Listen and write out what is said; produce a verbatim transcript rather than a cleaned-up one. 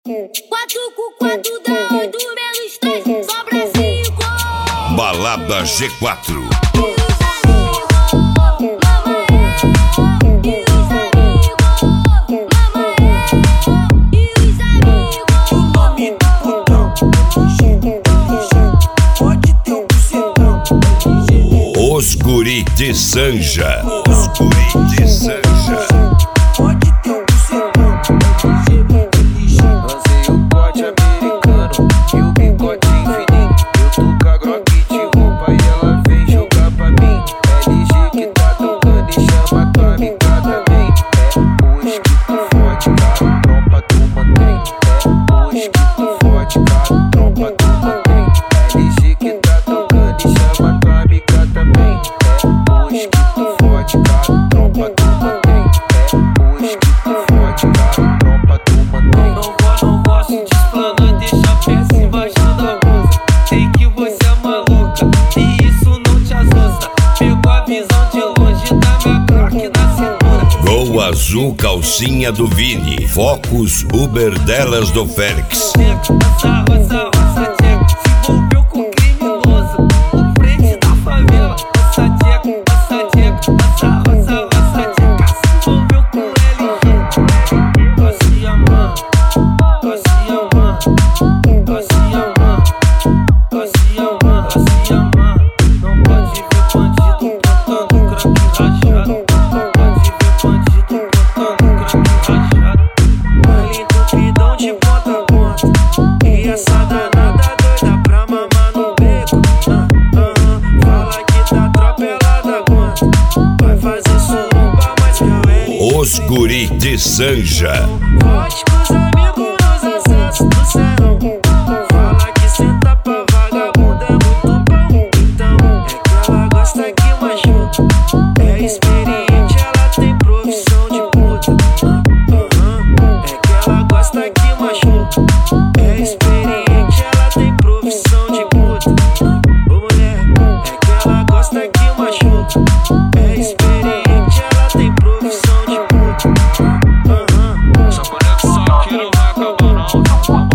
Quatro com quatro dá oito menos três, sobra cinco. Balada G quatro. Os guri de Sanja. Os guri de Sanja. Pode ter um bucetão. Lancei o corte americano e o bigode infinito. Eu tô com a Glock de roupa e ela vem jogar pra mim. L G que tá tocando e chama tua amiga também. É hoje que tu forte, cara, trompa tu mantém. É hoje que tu forte, cara, trompa tu mantém. L G que tá tocando e chama tua amiga também. É hoje que tu forte, cara, trompa tu mantém. É hoje que tu forte, cara, trompa tu mantém. Não gosto, não gosto de explanar, deixa a peça embaixo da blusa. Sei que você é maluca e isso não te assusta. Pegou a visão de longe da minha Glock na cintura. Gol azul, calcinha do Vini. Focus, Uber delas do Félix. Essa roça, roça tcheca, se envolveu com criminoso. O frente da favela, roça tcheca, roça tcheca. Essa roça, roça tcheca, se envolveu com L G. Doce amor, doce amor, doce amor, doce amor, doce amor. Não pode ver bandido botando crack rachado. Não pode ver bandido botando crack rachado. Baile entupidão de ponta a ponta. E essa danada doida pra mamar no beco. Ah, ah, ah. Fala que tá atropelada conta. Vai fazer suruba, mas meu L. Os guri de Sanja. Volte com os amigos nos acessos do céu. Fala que senta pra vagabundo é muito bom. Então é que ela gosta que machuca. É experiente, ela tem profissão de puta. Ah, ah, ah. É que ela gosta que machuca. É experiente, ela tem profissão de puta. Ah, ô mulher, é que ela gosta que machuca. É experiente, ela tem profissão de puta. Ah, ah. Essa conexão aqui não vai acabar não.